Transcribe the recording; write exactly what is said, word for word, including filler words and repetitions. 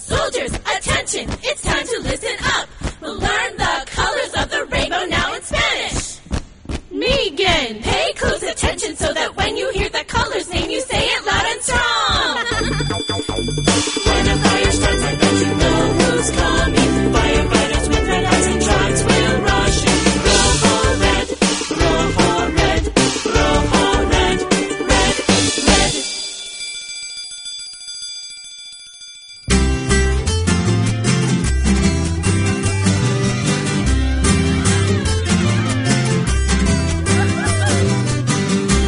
Soldiers, attention, it's time to listen up. We'll learn the colors of the rainbow now in Spanish. Megan, pay close attention